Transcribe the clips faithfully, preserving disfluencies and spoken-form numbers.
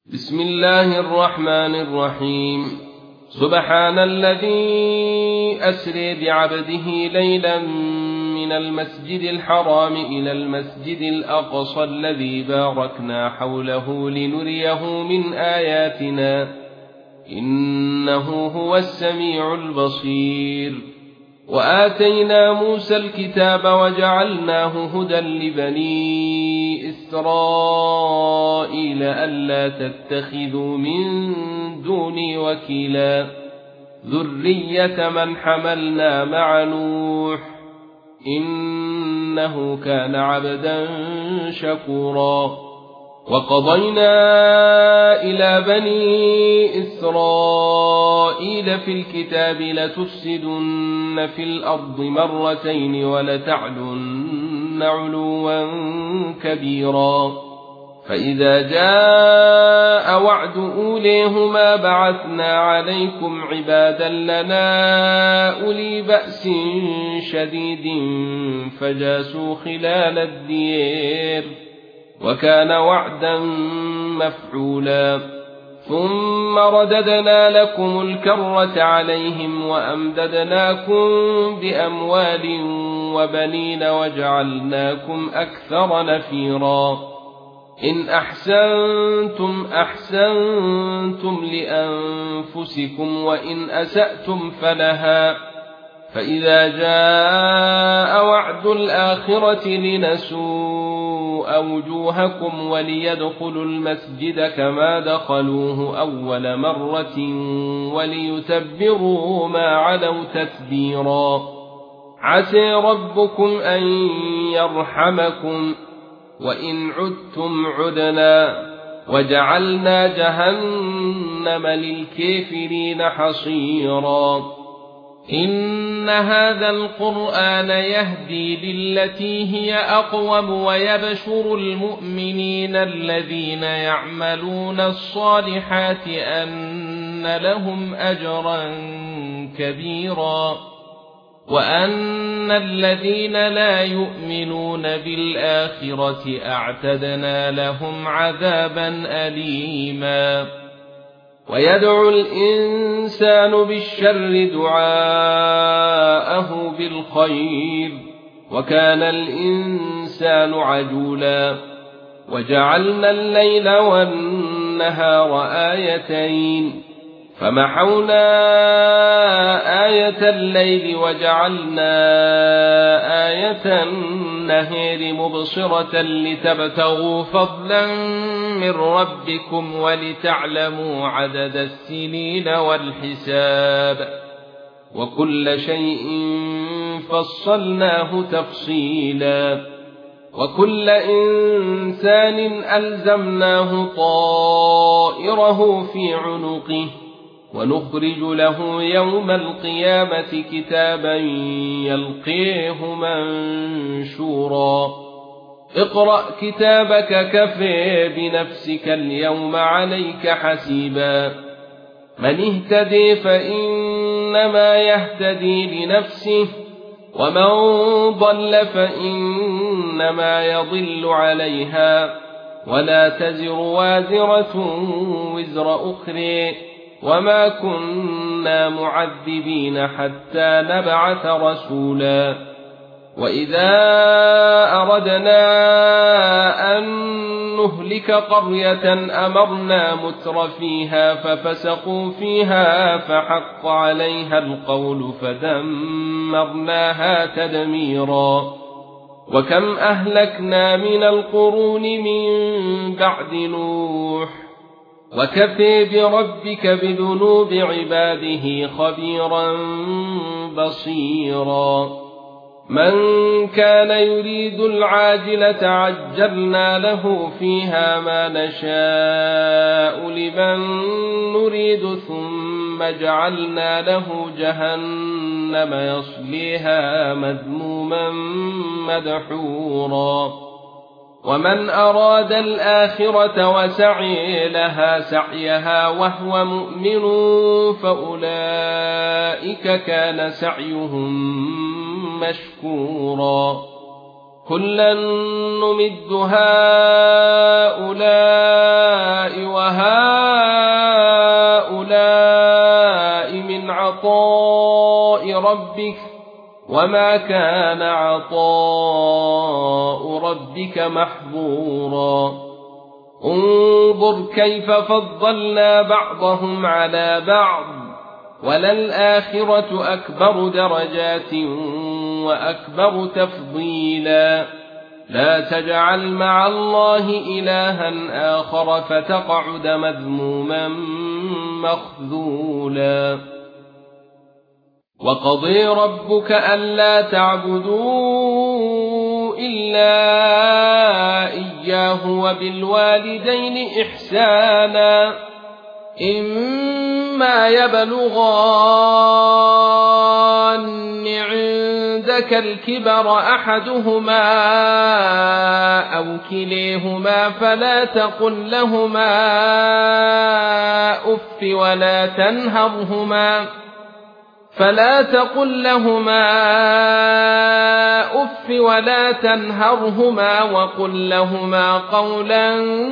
بسم الله الرحمن الرحيم. سبحان الذي أسري بعبده ليلا من المسجد الحرام إلى المسجد الأقصى الذي باركنا حوله لنريه من آياتنا إنه هو السميع البصير. وآتينا موسى الكتاب وجعلناه هدى لبني إسرائيل ألا تتخذوا من دوني وكيلا ذرية من حملنا مع نوح إنه كان عبدا شكورا. وقضينا إلى بني إسرائيل في الكتاب لتفسدن في الأرض مرتين ولتعلن علوا كبيرا. فإذا جاء وعد أوليهما بعثنا عليكم عبادا لنا أولي بأس شديد فجاسوا خلال الدير وكان وعدا مفعولا. ثم رددنا لكم الكرة عليهم وأمددناكم بأموال وبنين وجعلناكم أكثر نفيرا. إن أحسنتم أحسنتم لأنفسكم وإن أسأتم فلها. فإذا جاء وعد الآخرة لنسوء وجوهكم وليدخلوا المسجد كما دخلوه أول مرة وليتبروا ما علوا تتبيرا. عسى ربكم أن يرحمكم وإن عدتم عدنا وجعلنا جهنم للكافرين حصيرا. إن هذا القرآن يهدي للتي هي أقوم ويبشر المؤمنين الذين يعملون الصالحات أن لهم أجرا كبيرا وأن الذين لا يؤمنون بالآخرة أعتدنا لهم عذابا أليما. ويدعو الإنسان بالشر دعاءه بالخير وكان الإنسان عجولا. وجعلنا الليل والنهار آيتين فمحونا آية الليل وجعلنا آية النهار مبصرة لتبتغوا فضلا من ربكم ولتعلموا عدد السنين والحساب وكل شيء فصلناه تفصيلا. وكل إنسان ألزمناه طائره في عنقه ونخرج له يوم القيامة كتابا يلقيه منشورا. اقرأ كتابك كفى بنفسك اليوم عليك حسيبا. من اهتدي فإنما يهتدي لنفسه ومن ضل فإنما يضل عليها ولا تزر وازرة وزر أخرى وما كنا معذبين حتى نبعث رسولا. وإذا أردنا أن نهلك قرية أمرنا متر فيها ففسقوا فيها فحق عليها القول فدمرناها تدميرا. وكم أهلكنا من القرون من بعد نوح وكفى بربك بذنوب عباده خبيرا بصيرا. من كان يريد العاجلة عجلنا له فيها ما نشاء لمن نريد ثم جعلنا له جهنم يصليها مذموما مدحورا. ومن أراد الآخرة وسعي لها سعيها وهو مؤمن فأولئك كان سعيهم مشكورا. كلا نمد هؤلاء وهؤلاء من عطاء ربك وما كان عطاء ربك محظورا انظر كيف فضلنا بعضهم على بعض وللآخرة أكبر درجات وأكبر تفضيلا لا تجعل مع الله إلها آخر فتقعد مذموما مخذولا وقضي ربك ألا تعبدوا إلا إياه وبالوالدين إحسانا إما يبلغن عندك الكبر أحدهما أو كليهما فلا تقل لهما أف ولا تنهرهما فلا تقل لهما أف ولا تنهرهما وقل لهما قولا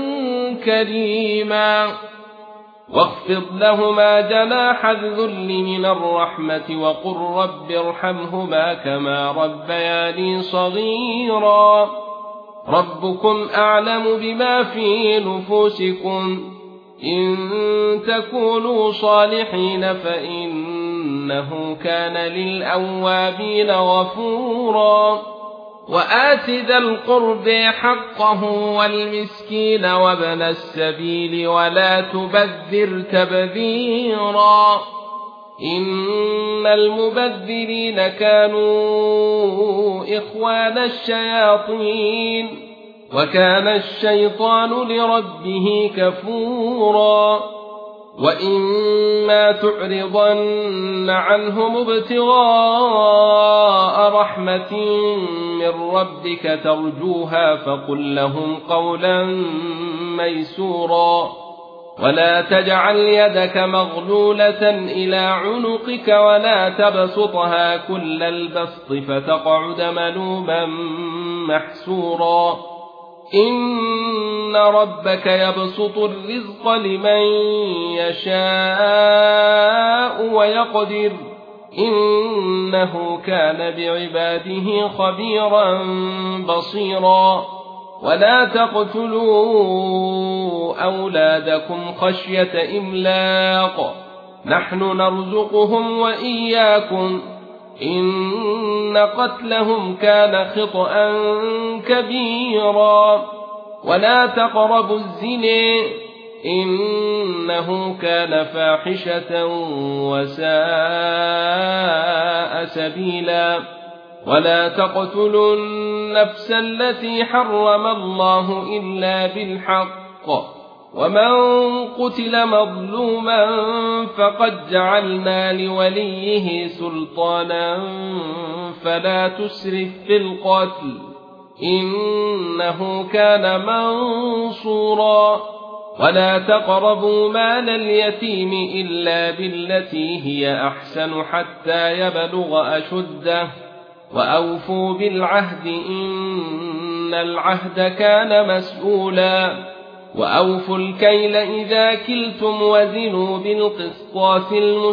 كريما واخفض لهما جناح الذل من الرحمة وقل رب ارحمهما كما ربياني صغيرا ربكم أعلم بما في نفوسكم إن تكونوا صالحين فإنه كان للأوابين غفورا وآت ذا القرب حقه والمسكين وابن السبيل ولا تبذر تبذيرا إن المبذرين كانوا إخوان الشياطين وكان الشيطان لربه كفورا وإما تعرضن عنهم ابتغاء رحمة من ربك ترجوها فقل لهم قولا ميسورا ولا تجعل يدك مغلولة إلى عنقك ولا تبسطها كل البسط فتقعد ملوما محسورا إن ربك يبسط الرزق لمن يشاء ويقدر إنه كان بعباده خبيرا بصيرا ولا تقتلوا أولادكم خشية إملاق نحن نرزقهم وإياكم إن قتلهم كان خطأ كبيرا ولا تقربوا الزنا إنه كان فاحشة وساء سبيلا ولا تقتلوا النفس التي حرم الله إلا بالحق ومن قتل مظلوما فقد جعلنا لوليه سلطانا فلا تسرف في القتل إنه كان منصورا ولا تقربوا مال اليتيم إلا بالتي هي أحسن حتى يبلغ أشده وأوفوا بالعهد إن العهد كان مسؤولا وأوفوا الكيل إذا كلتم وزنوا بالقسطاس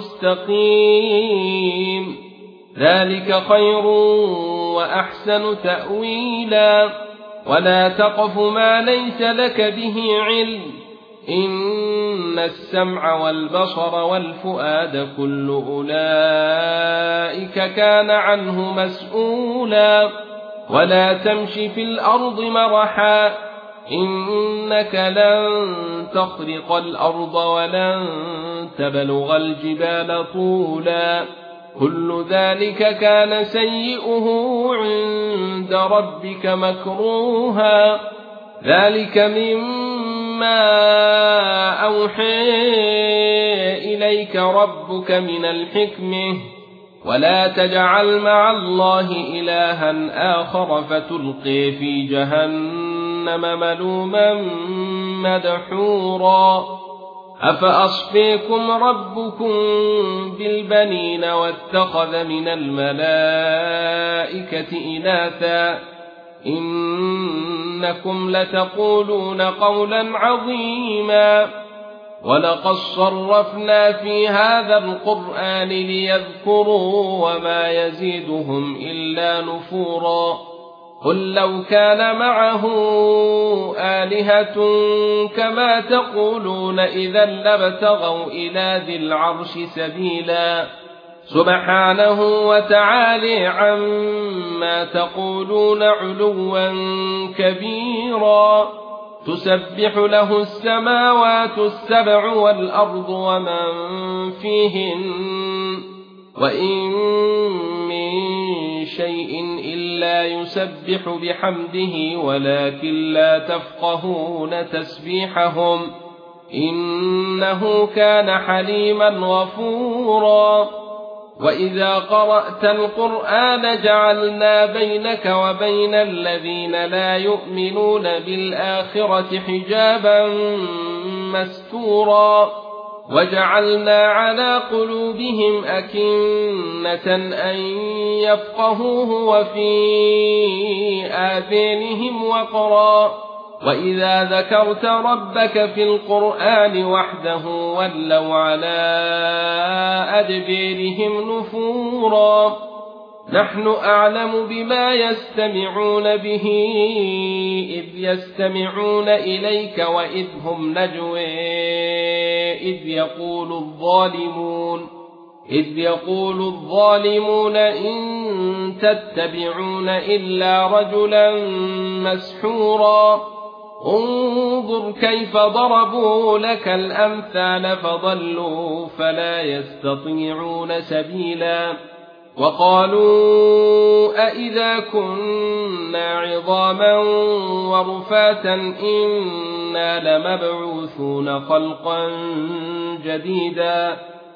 المستقيم ذلك خير وأحسن تأويلا ولا تقف ما ليس لك به علم إن السمع والبصر والفؤاد كل أولئك كان عنه مسؤولا ولا تمش في الأرض مرحا إنك لن تخرق الأرض ولن تبلغ الجبال طولا كل ذلك كان سيئه عند ربك مكروها ذلك مما أوحى إليك ربك من الحكمة ولا تجعل مع الله إلها آخر فتلقي في جهنم ملوما مدحورا أفأصفيكم ربكم بالبنين واتخذ من الملائكة إناثا إنكم لتقولون قولا عظيما ولقد صرفنا في هذا القرآن ليذكروا وما يزيدهم إلا نفورا قل لو كان معه آلهة كما تقولون إذا لابتغوا إلى ذي العرش سبيلا سبحانه وتعالى عما تقولون علوا كبيرا تسبح له السماوات السبع والأرض ومن فيهن وإن من شيء إلا يسبح بحمده ولكن لا تفقهون تسبيحهم إنه كان حليما غفورا وإذا قرأت القرآن جعلنا بينك وبين الذين لا يؤمنون بالآخرة حجابا مستورا وجعلنا على قلوبهم أكنة أن يفقهوه وفي آذانهم وقرا وإذا ذكرت ربك في القرآن وحده ولوا على أدبيرهم نفورا نحن أعلم بما يستمعون به إذ يستمعون إليك وإذ هم نجوى إذ يقول الظالمون إذ يقول الظالمون إن تتبعون إلا رجلا مسحورا انظر كيف ضربوا لك الأمثال فضلوا فلا يستطيعون سبيلا وقالوا أئذا كنا عظاما ورفاتا إنا لمبعوثون خلقا جديدا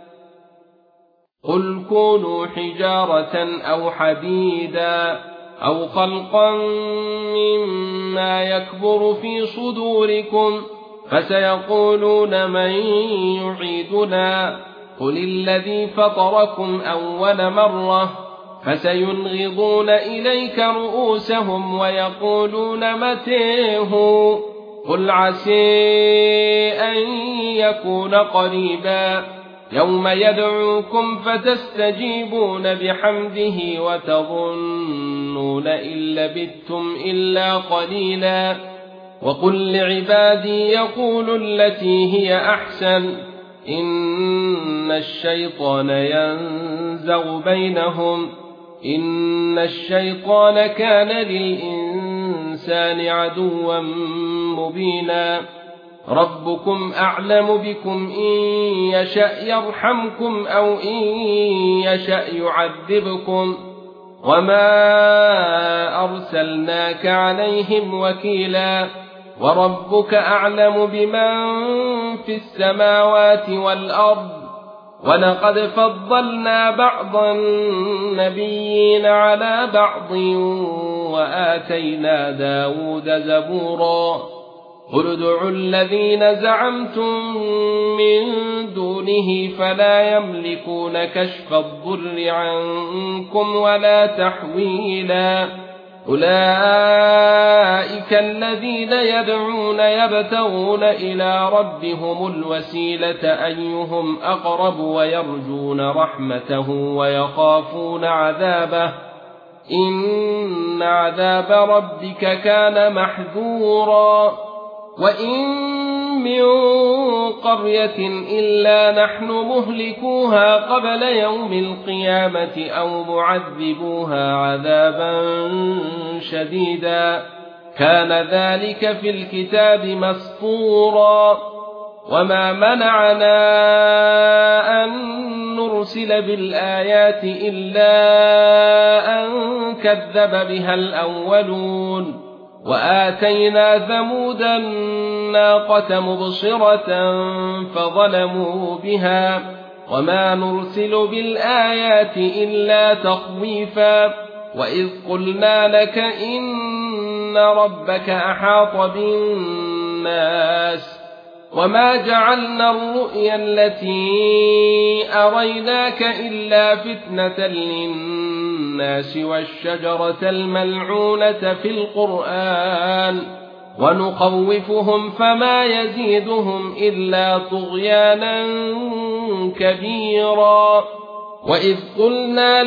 قل كونوا حجارة أو حديدا أو خلقا مما يكبر في صدوركم فسيقولون من يعيدنا قل الذي فطركم أول مرة فسينغضون إليك رؤوسهم ويقولون متيه قل عسى أن يكون قريبا يوم يدعوكم فتستجيبون بحمده وتظنون إن لبثتم إلا قليلا وقل لعبادي يقولوا التي هي أحسن إن الشيطان ينزغ بينهم إن الشيطان كان للإنسان عدوا مبينا ربكم أعلم بكم إن يشأ يرحمكم أو إن يشأ يعذبكم وما أرسلناك عليهم وكيلا وربك أعلم بمن في السماوات والأرض ولقد فضلنا بعض النبيين على بعض وآتينا داود زبورا قل ادعوا الذين زعمتم من دونه فلا يملكون كشف الضر عنكم ولا تحويلا أولئك الذين يدعون يبتغون إلى ربهم الوسيلة أيهم أقرب ويرجون رحمته ويخافون عذابه إن عذاب ربك كان محذورا وإن من قرية إلا نحن مهلكوها قبل يوم القيامة أو معذبوها عذابا شديدا كان ذلك في الكتاب مسطورا وما منعنا أن نرسل بالآيات إلا أن كذب بها الأولون وآتينا ثمود الناقة مبصرة فظلموا بها وما نرسل بالآيات إلا تخويفا وإذ قلنا لك إن ربك أحاط بالناس وما جعلنا الرؤيا التي أريناك إلا فتنة للناس الناس والشجرة الملعونة في القرآن ونخوفهم فما يزيدهم إلا طغيانا كبيرا. وإذ قلنا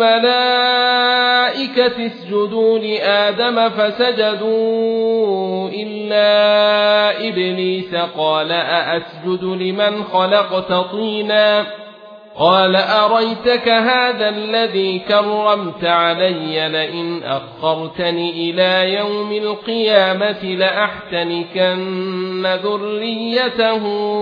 للملائكة اسجدوا لآدم فسجدوا إلا إبليس قال أأسجد لمن خلقت طينا قال أريتك هذا الذي كرمت علي لئن أخرتني إلى يوم القيامة لأحتنكن ذريته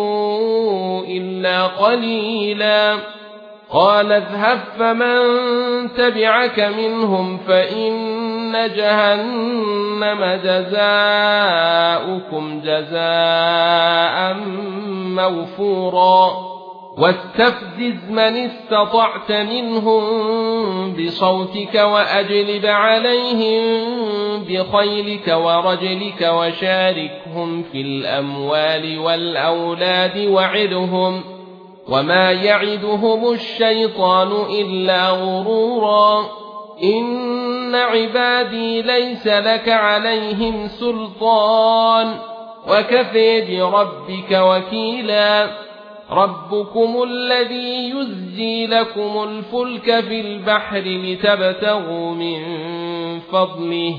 إلا قليلا. قال اذهب فمن تبعك منهم فإن جهنم جزاؤكم جزاء موفورا. واستفزز من استطعت منهم بصوتك وأجلب عليهم بخيلك ورجلك وشاركهم في الأموال والأولاد وعدهم وما يعدهم الشيطان إلا غرورا. إن عبادي ليس لك عليهم سلطان وكفى بربك وكيلا. ربكم الذي يزجي لكم الفلك في البحر لتبتغوا من فضله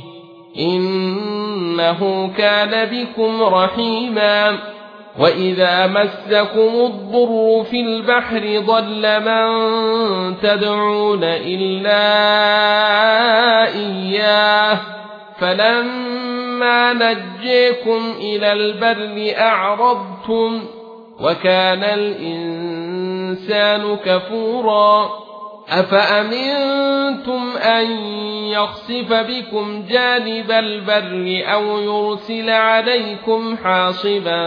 إنه كان بكم رحيما. وإذا مسكم الضر في البحر ضل من تدعون إلا إياه فلما نجيكم إلى البر أعرضتم وكان الإنسان كفورا. أفأمنتم أن يخسف بكم جانب البر أو يرسل عليكم حاصبا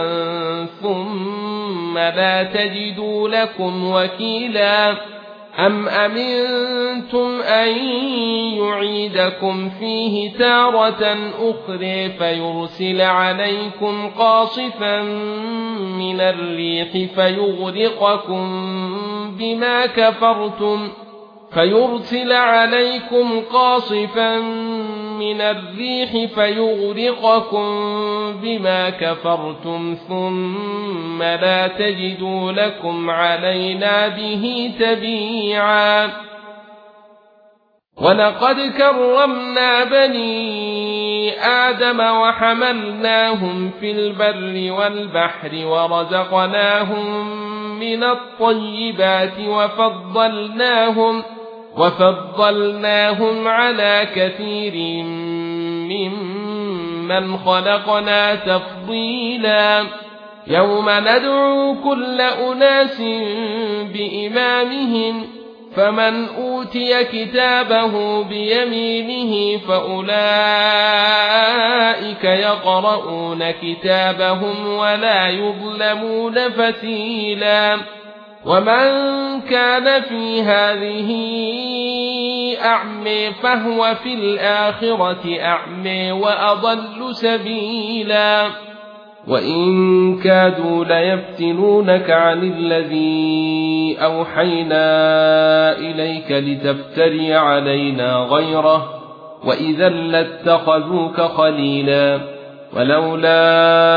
ثم لا تجدوا لكم وكيلا. أم أمنتم أن يعيدكم فيه تارة أخرى فيرسل عليكم قاصفا من الريح فيغرقكم بما كفرتم فيرسل عليكم قاصفا من الريح فيغرقكم بما كفرتم ثم لا تجدوا لكم علينا به تبيعا. ولقد كرمنا بني آدم وحملناهم في البر والبحر ورزقناهم من الطيبات وفضلناهم وفضلناهم على كثير ممن خلقنا تفضيلا. يوم ندعو كل أناس بإمامهم فمن أوتي كتابه بيمينه فأولئك يقرؤون كتابهم ولا يظلمون فتيلا. ومن كان في هذه أعمى فهو في الآخرة أعمى وأضل سبيلا. وإن كادوا ليفتنونك عن الذي أوحينا إليك لتفتري علينا غيره وإذا لاتخذوك خليلا. ولولا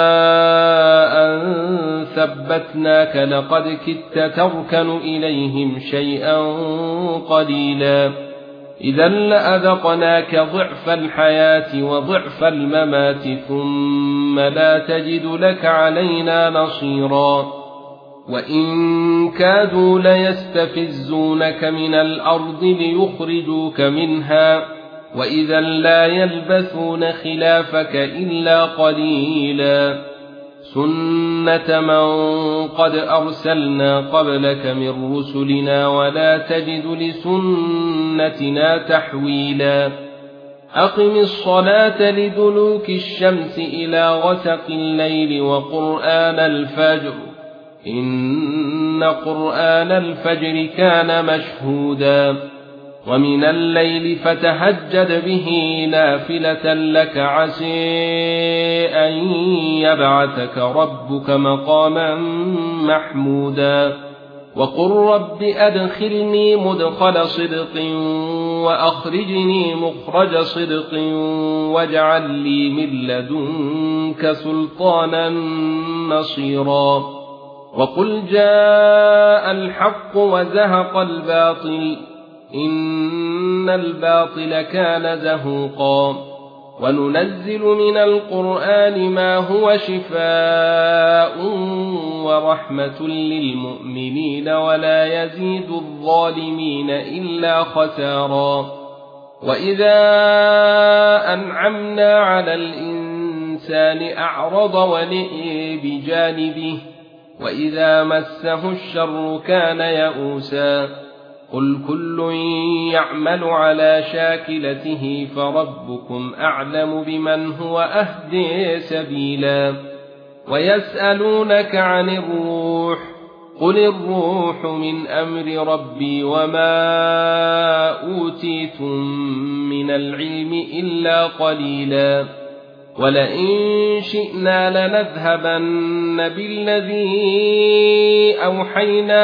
أن ثبتناك لقد كدت تركن إليهم شيئا قليلا. إذا لأذقناك ضعف الحياة وضعف الممات ثم لا تجد لك علينا نصيرا. وإن كادوا ليستفزونك من الأرض ليخرجوك منها وإذا لا يلبثون خلافك إلا قليلا. سنة من قد أرسلنا قبلك من رسلنا ولا تجد لسنتنا تحويلا. أقم الصلاة لدلوك الشمس إلى غسق الليل وقرآن الفجر إن قرآن الفجر كان مشهودا. ومن الليل فتهجد به نافلة لك عسى أن يبعثك ربك مقاما محمودا. وقل رب أدخلني مدخل صدق وأخرجني مخرج صدق واجعل لي من لدنك سلطانا نصيرا وقل جاء الحق وزهق الباطل إن الباطل كان زهوقا وننزل من القرآن ما هو شفاء ورحمة للمؤمنين ولا يزيد الظالمين إلا خسارا وإذا أنعمنا على الإنسان أعرض ونئي بجانبه وإذا مسه الشر كان يئوسا قل كل يعمل على شاكلته فربكم أعلم بمن هو أهدي سبيلا ويسألونك عن الروح قل الروح من أمر ربي وما أوتيتم من العلم إلا قليلا ولئن شئنا لنذهبن بالذي أوحينا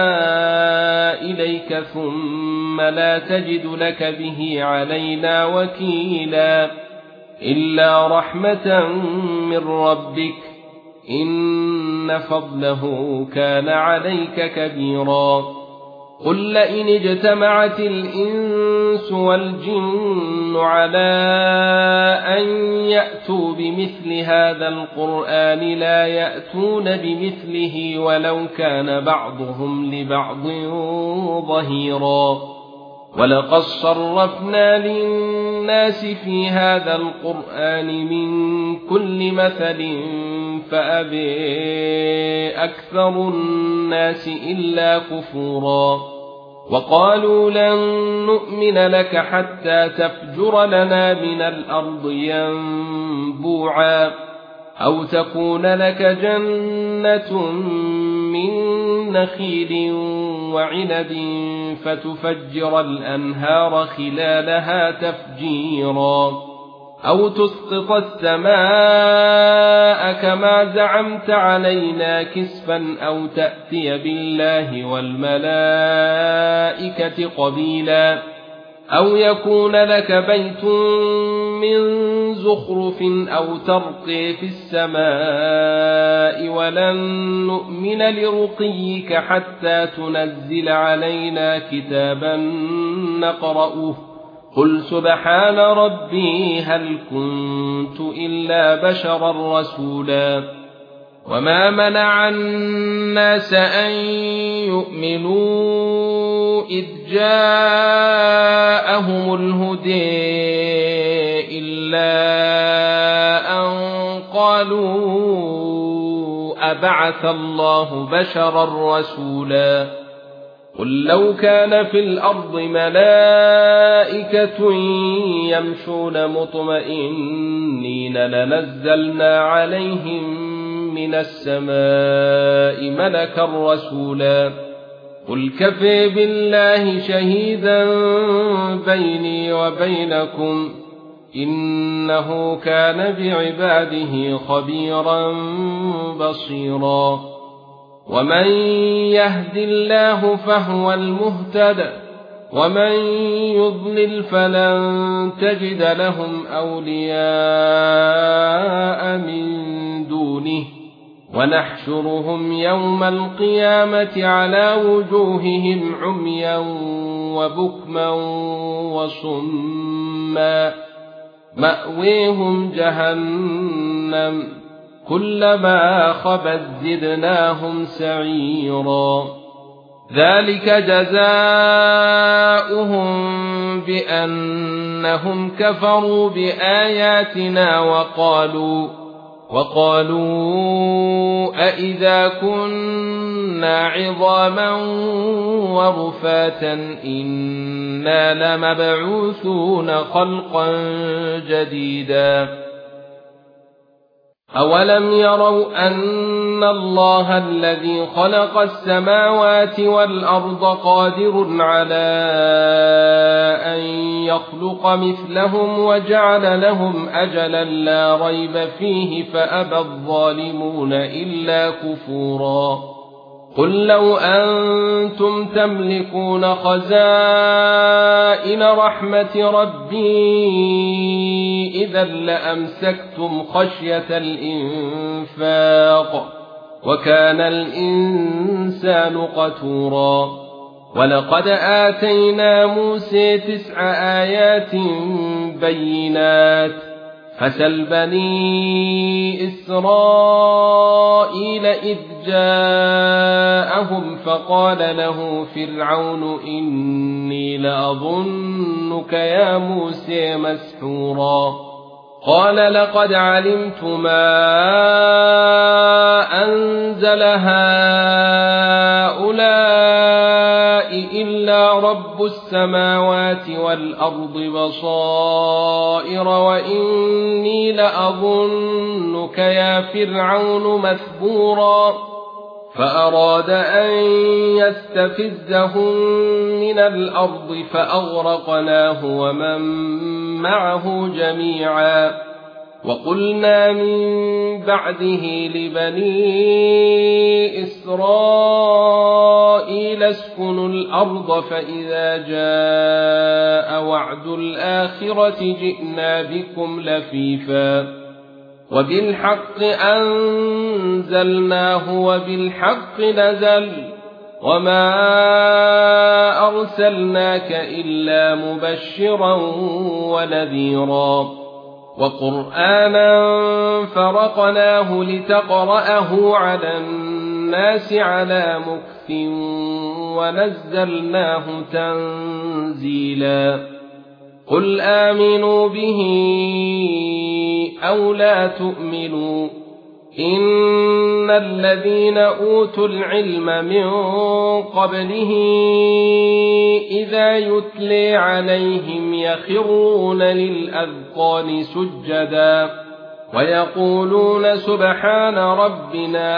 إليك ثم لا تجد لك به علينا وكيلا إلا رحمة من ربك إن فضله كان عليك كبيرا قل لئن اجتمعت الإنس والجن على أن يأتوا بمثل هذا القرآن لا يأتون بمثله ولو كان بعضهم لبعض ظهيرا ولقد صرفنا للناس في هذا القرآن من كل مثل فأبى أكثر الناس إلا كفورا وقالوا لن نؤمن لك حتى تفجر لنا من الأرض ينبوعا أو تكون لك جنة من نخيل وعنب فتفجر الأنهار خلالها تفجيرا أو تسقط السماء كما زعمت علينا كسفا أو تأتي بالله والملائكة قبيلا أو يكون لك بيت من زخرف أو ترقي في السماء ولن نؤمن لرقيك حتى تنزل علينا كتابا نقرأه قل سبحان ربي هل كنت إلا بشرا رسولا وما منع الناس أن يؤمنوا إذ جاءهم الهدى إلا أن قالوا أبعث الله بشرا رسولا قل لو كان في الأرض ملائكة يمشون مطمئنين لنزلنا عليهم من السماء ملكا رسولا قل كفى بالله شهيدا بيني وبينكم إنه كان بعباده خبيرا بصيرا ومن يهد الله فهو المهتد ومن يضلل فلن تجد لهم أولياء من دونه ونحشرهم يوم القيامة على وجوههم عميا وبكما وصما مأويهم جهنم كلما خبت زدناهم سعيرا ذلك جزاؤهم بأنهم كفروا بآياتنا وقالوا وقالوا أئذا كنا عظاما ورفاتا إنا لمبعوثون خلقا جديدا أولم يروا أن الله الذي خلق السماوات والأرض قادر على أن يخلق مثلهم وجعل لهم أجلا لا ريب فيه فأبى الظالمون إلا كفورا قل لو أنتم تملكون خزائن رحمة ربي إذا لأمسكتم خشية الإنفاق وكان الإنسان قتورا ولقد آتينا موسى تسع آيات بينات فسل بني إسرائيل إذ جاءهم فقال له فرعون إني لأظنك يا موسى مسحورا قال لقد علمت ما أنزل هؤلاء إلا رب السماوات والأرض بصائر وإني لأظنك يا فرعون مثبورا فأراد أن يستفزهم من الأرض فأغرقناه ومن معه جميعا وقلنا من بعده لبني إسرائيل اسكنوا الأرض فإذا جاء وعد الآخرة جئنا بكم لفيفا وبالحق أنزلناه وبالحق نزل وما أرسلناك إلا مبشرا ونذيرا وقرآنا فرقناه لتقرأه على الناس على مكث ونزلناه تنزيلا قل آمنوا به أو لا تؤمنوا إن الذين أوتوا العلم من قبله إذا يتلي عليهم يخرون للأذقان سجدا ويقولون سبحان ربنا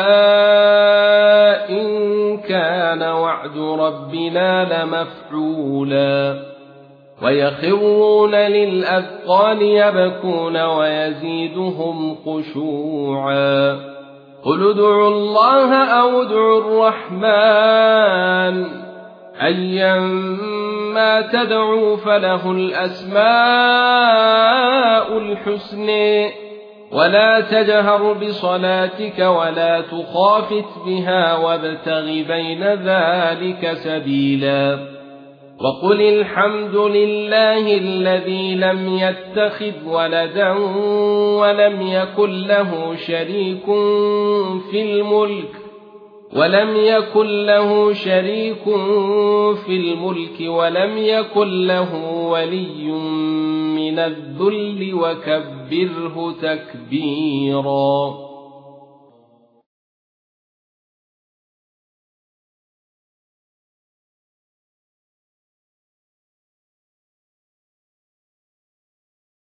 إن كان وعد ربنا لمفعولا ويخرون للأذقان يبكون ويزيدهم خشوعا قل ادعوا الله أو ادعوا الرحمن أيما تدعوا فله الأسماء الحسنى ولا تجهر بصلاتك ولا تخافت بها وابتغ بين ذلك سبيلا وقل الحمد لله الذي لم يتخذ ولدا ولم يكن له شريك في الملك ولم يكن له شريك في الملك ولم يكن له ولي من الذل وكبره تكبيرا.